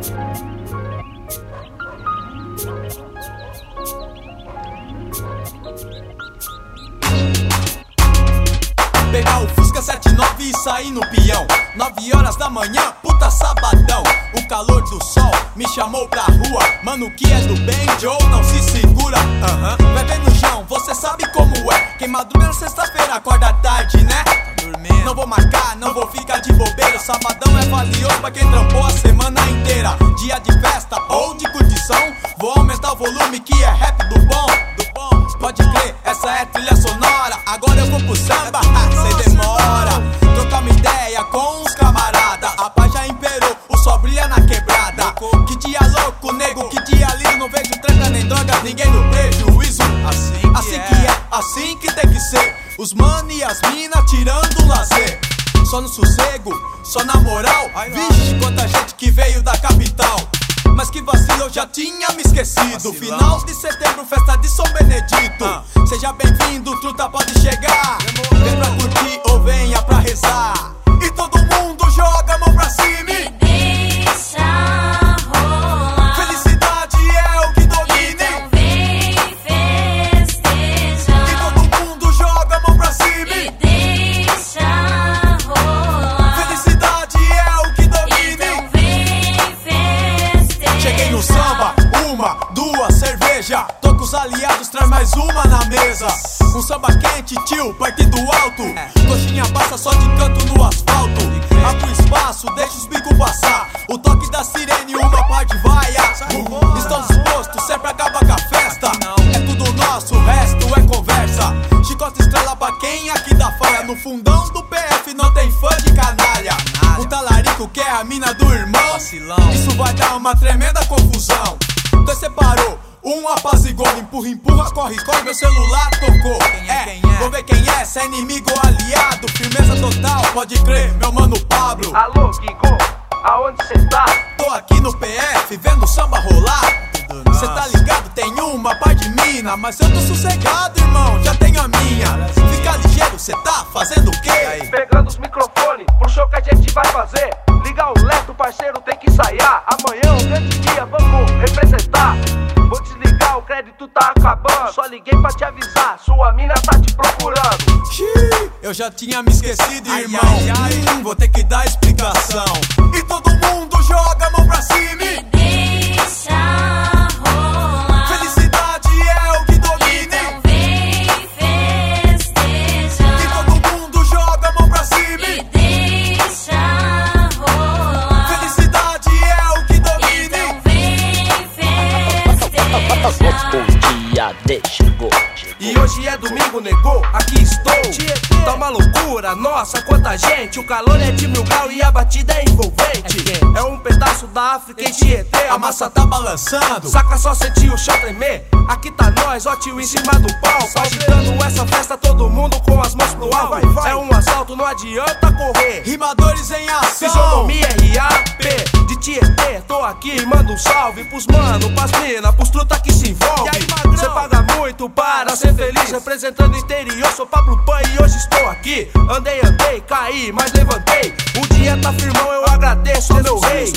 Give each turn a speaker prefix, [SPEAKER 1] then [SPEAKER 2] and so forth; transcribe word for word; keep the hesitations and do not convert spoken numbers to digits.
[SPEAKER 1] Pegar o Fusca sete nove e sair no peão. Nove horas da manhã, puta sabadão. O calor do sol me chamou pra rua. Mano, que é do bem, Joe, não se segura. Uhum. Vai ver no chão, você sabe como é. Quem madruga na sexta-feira acorda tarde, né? Tá dormindo. Não vou marcar, não vou ficar de bobeira. Sabadão é valioso pra quem trampou a semana inteira. Dia de festa ou de curtição, vou aumentar o volume que é rap do bom. Do bom. Pode crer, essa é trilha sonora. Agora eu vou pro samba, cê demora. Trocar uma ideia com os camarada. A paz já imperou, o sol brilha na quebrada. Que dia louco, nego, que dia lindo. Não vejo tranca nem droga, ninguém no prejuízo. Assim que, assim que é. é, assim que tem que ser. Os mano e as mina tirando o lazer. Só no sossego, só na moral. Vixe, quanta gente que veio da capital. Mas que vacilo, eu já tinha me esquecido. Vacilão. Final de setembro, festa de São Benedito. ah. Seja bem-vindo, truta pode chegar. Demorou. Vem pra curtir ou venha pra rezar. E todo mundo joga a mão pra cima e
[SPEAKER 2] deixa rolar.
[SPEAKER 1] Felicidade é o que domina.
[SPEAKER 2] Então vem festejar.
[SPEAKER 1] E todo mundo joga a mão pra cima
[SPEAKER 2] e deixa rolar.
[SPEAKER 1] Felicidade é o que domina.
[SPEAKER 2] Então vem festejar.
[SPEAKER 1] Cheguei no samba, uma, duas, cerveja. Tô com os aliados, traz mais uma na mesa. Um samba quente, tio, partido alto. Coxinha passa só de canto no asfalto. Abre o espaço, deixa os bicos passar. O toque da sirene, uma par de vaia. Estão dispostos, sempre acaba com a festa. É tudo nosso, o resto é conversa. Chicote estrela pra quem aqui dá falha. No fundão do P F não tem fã de canalha. O talarico quer a mina do irmão. Isso vai dar uma tremenda confusão. Dois separou, um apazigou. Empurra, empurra, corre, corre, meu celular tocou. Quem é, quem é? Vou ver quem é, se é inimigo ou aliado. Firmeza total, pode crer, meu mano Pablo.
[SPEAKER 3] Alô, Guigo, aonde cê tá?
[SPEAKER 1] Tô aqui no P F, vendo o samba rolar. Cê tá ligado, tem uma par de mina. Mas eu tô sossegado, irmão, já tenho a minha. Fica ligeiro, cê tá fazendo o quê?
[SPEAKER 3] Pegando os microfones, pro show que a gente vai fazer. Liga o leto, parceiro, tem que ensaiar. Amanhã é um grande dia, vamos representar. Vou desligar, o crédito tá acabando. Só liguei pra te avisar, sua mina tá te procurando.
[SPEAKER 1] Xiii, eu já tinha me esquecido, irmão. Ai, ai, ai. Hum, vou ter que dar explicação. E todo mundo joga a mão pra cima e
[SPEAKER 2] deixa rolar.
[SPEAKER 1] Felicidade é o que domina.
[SPEAKER 2] Então vem festejar.
[SPEAKER 1] E todo mundo joga a mão pra cima
[SPEAKER 2] e deixa rolar.
[SPEAKER 1] Felicidade é o que domina.
[SPEAKER 2] Então vem festejar.
[SPEAKER 4] Bom dia, deixa eu.
[SPEAKER 3] E hoje é domingo, negou, aqui estou. Tá uma loucura, nossa, quanta gente. O calor é de mil grau e a batida é envolvente. É um pedaço da África em Tietê.
[SPEAKER 1] A massa tá balançando.
[SPEAKER 3] Saca só sentir o chão tremer. Aqui tá nós, ó tio, em cima do palco. Agitando essa festa, todo mundo com as mãos pro alto. É um assalto, não adianta correr.
[SPEAKER 1] Rimadores em ação.
[SPEAKER 3] Fisionomia R A P de Tietê. Tô aqui e mando um salve pros mano, pras mina, pros truta que se envolve. Cê paga muito para ser feliz. Representando o interior, sou Pablo Pan e hoje estou aqui. Andei, andei, caí, mas levantei. O dia tá firmão, eu agradeço ao meu rei.